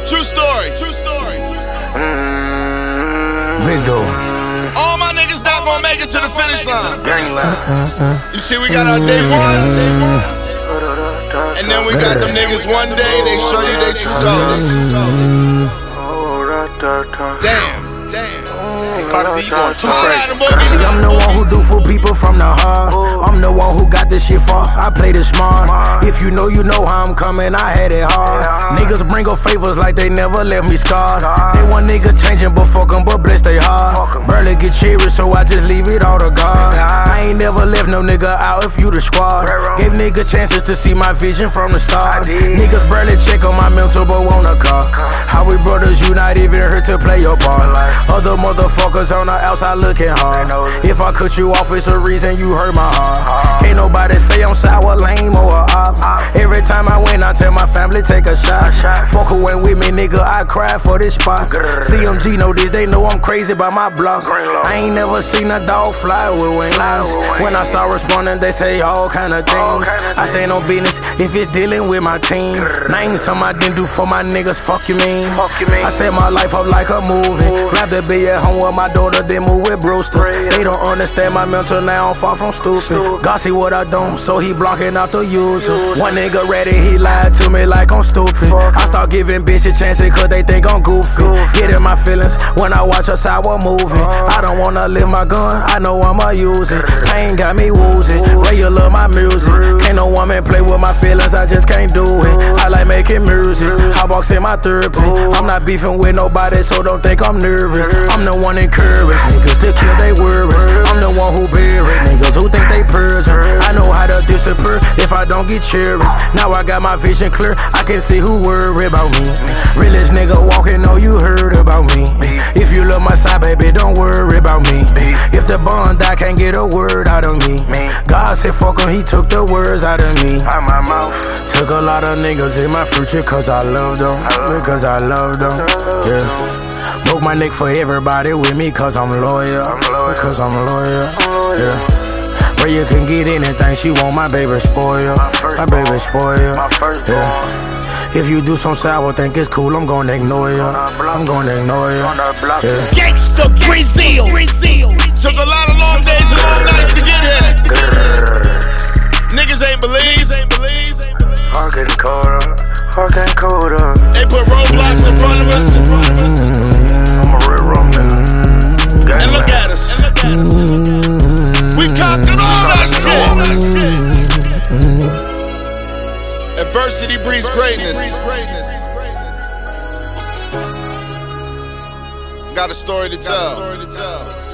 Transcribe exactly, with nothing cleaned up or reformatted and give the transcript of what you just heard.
True story. True story. Big dog. All my niggas not gonna make it to the finish line. Gangland. You see, we got our day ones, and then we got them niggas one day, they show you their true colors. Damn, damn. Carter, you going too crazy. See, I'm the one who do for people from the heart. I'm the one who got this shit for. I play it smart. If you know, you know how I'm coming. I had it hard. Niggas bring up favors like they never left me scarred. They want nigga changing, but fuck 'em, but bless they heart. Barely get cheery, so I just leave it all to God. I ain't never left no nigga out if you the squad. Gave nigga chances to see my vision from the start. Niggas barely check on my mental, but want a car. How we brothers, you not even here to play your part. Other motherfuckers on the outside looking hard. If I cut you off, it's a reason you hurt my heart. Can't nobody say I'm sour, lame, or a op. Every time I win, I tell my family take a shot. Fuck who went with me, nigga, I cry for this spot. C M G know this, they know I'm crazy by my block. I ain't never seen a dog fly with wings. When I start responding, they say all kind of things. I stand on business if it's dealing with my team. Name something I didn't do for my niggas, fuck you mean. I set my life up like a movie. Glad to be at home with my daughter, then move with Brewsters. They don't understand my mental now, I'm far from stupid. God see what I don't, so he blocking out the users. One nigga ready, he lied to me like I'm stupid. I start giving bitches chances cause they think I'm goofy. Get in my feelings when I watch a sour movie. I don't wanna live my gun, I know I'ma use it. Pain got me woozy, Ray you love my music. Can't no woman play with my feelings, I just can't do it. I like making music, Hotbox in my therapy. I'm not beefing with nobody, so don't think I'm nervous. I'm the one encouraged niggas to kill they worries. I'm the one who buried niggas who think they person. I know how to disappear if I don't get cherished. Now I got my vision clear, I can see who worry about me. Realest nigga walking, know you heard about me. If you love my side, baby, don't worry about me. If the bond, I can't get a word out of me. God said fuck him, he took the words out of me. Out my mouth. Took a lot of niggas in my future cause I love them. Because I love them, yeah. Broke my neck for everybody with me cause I'm loyal. Because I'm loyal, yeah. Where you can get anything, she want my baby spoil. My baby spoil, yeah. If you do some sour, think it's cool, I'm gonna ignore you. I'm gonna ignore you, yeah. Gangsta Brazil. Took a lot of long days and long nights to get here. Niggas ain't believe, ain't believe. Heart getting colder, heart getting colder. They put roadblocks in front of us. I'm a real rum nigga. And look at us. We conquered all that shit. Adversity breeds greatness. Got a story to tell.